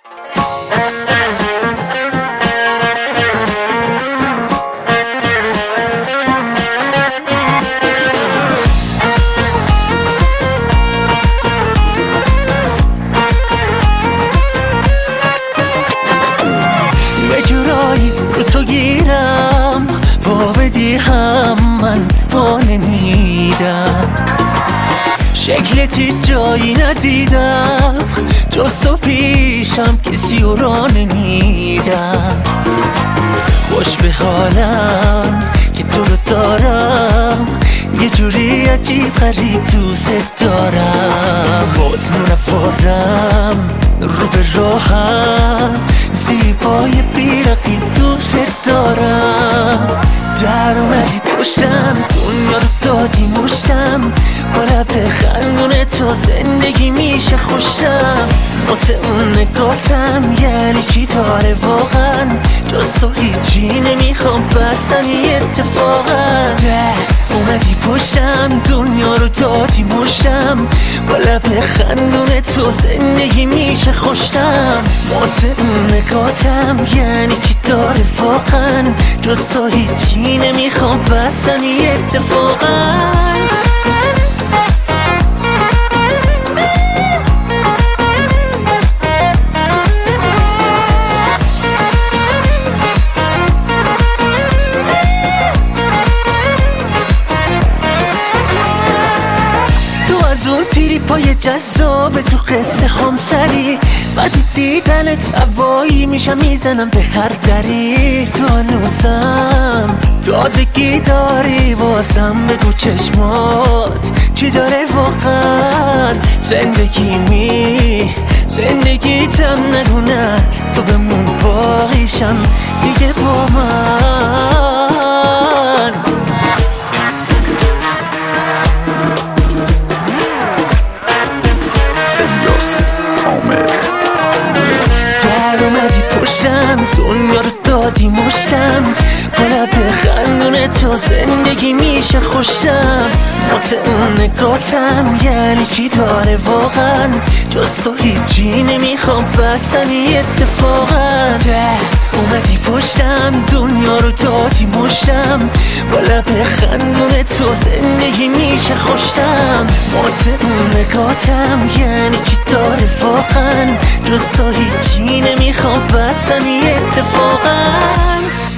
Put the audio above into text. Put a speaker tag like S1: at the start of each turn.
S1: رو تو گیرم وا بدی هم من وا نمیدم، شکلتی جایی ندیدم جز تو پیشم کسی رو را نمیدم. خوش به حالم که تو رو دارم، یه جوری عجیب غریب دوست دارم. بات نفارم رو به راهم، زیبای بی‌رقیب دوست دارم. در اومدی پشتم، دنیا رو دادی مشتم، با لب خندون تو زندگی میشه خوشم. نوت اون نگاتم یعنی چی داره واقعا، جز تو هیچی نمیخوام بس همین اتفاقا. اومدی پشتم، دنیا رو دادی مشتم، با لب خندون تو زندگی میشه خوشم. نوت اون نگاتم یعنی چی داره واقعا، جز تو هیچی نمیخوام بس همین اتفاقا. از اون تریپای جذاب تو قصه هم سری، بعد دیدنت هوایی میشم میزنم به هر دری. تو هنوزم تازگی داری واسم، بگو چشمات چی داره واقعا. زندگیتم نگو نه، تو بمون باقیشم دیگه با من. در اومدی پشتم، دنیا رو دادی مشتم، با لب خندون تو زندگی میشه خوشم. نوت اون نگاتم یعنی چی داره واقعا، جز تو هیچی نمیخوام بس همین اتفاقا. اومدی پشتم، دنیا رو دادی مشتم، با لب خندون تو زندگی میشه خوشم. نوت اون نگاتم یعنی چی داره واقعا، جز تو هیچی نمیخوام بس همین اتفاقا.